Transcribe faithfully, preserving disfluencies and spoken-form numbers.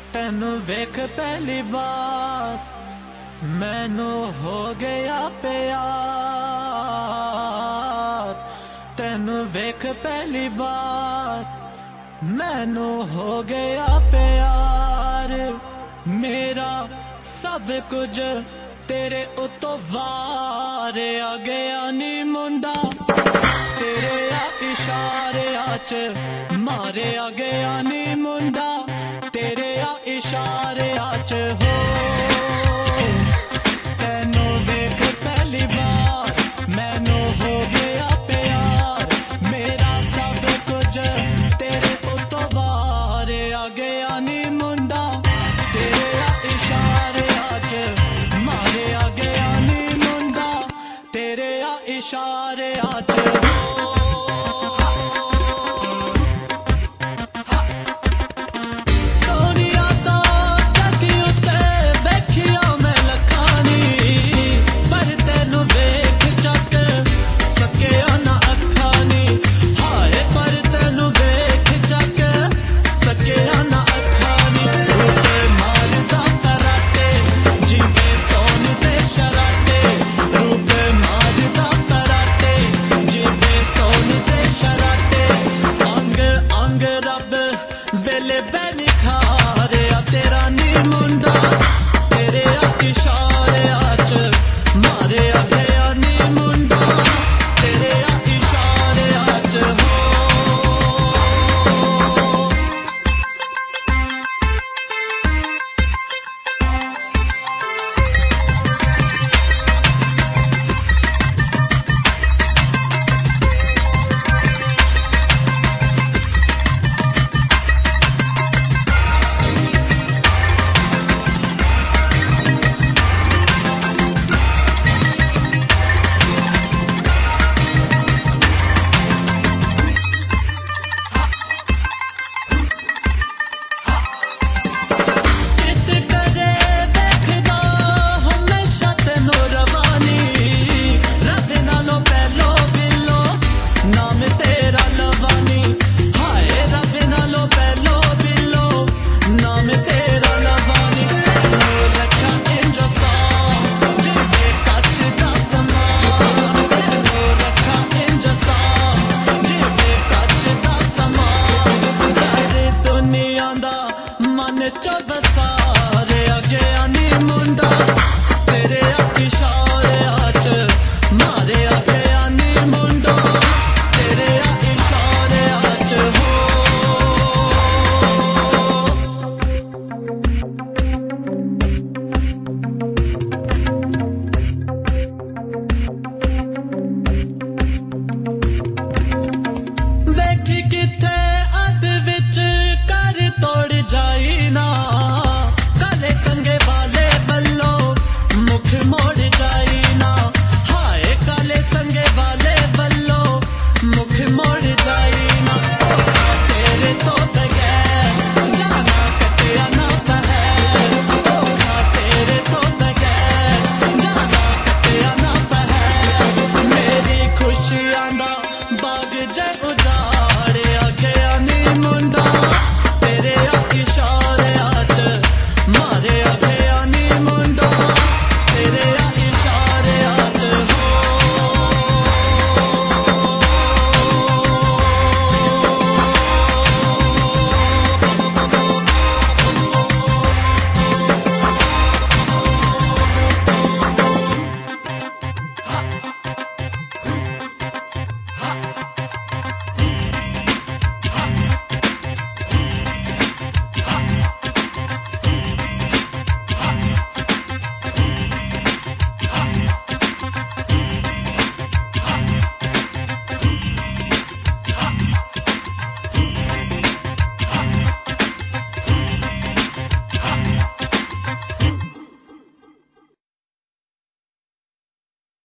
तेनू वेख पहली बार मैनू हो गया प्यार। तेनू वेख पहली बार मैनू हो गया प्यार। मेरा सब कुछ तेरे उतो वार आ गया नी मुंडा, तेरे आ इशारे आच मारे आ गया नी मुंडा, तेरे आ इशारे आच हो। तेनू वेख पहली बार मैनू हो गया प्यार। मेरा सब कुछ तेरे उतो वार आ गया नी मुंडा, तेरे आ इशारे आच मारे आ गया नी मुंडा, तेरे आ इशारे आच हो। Benny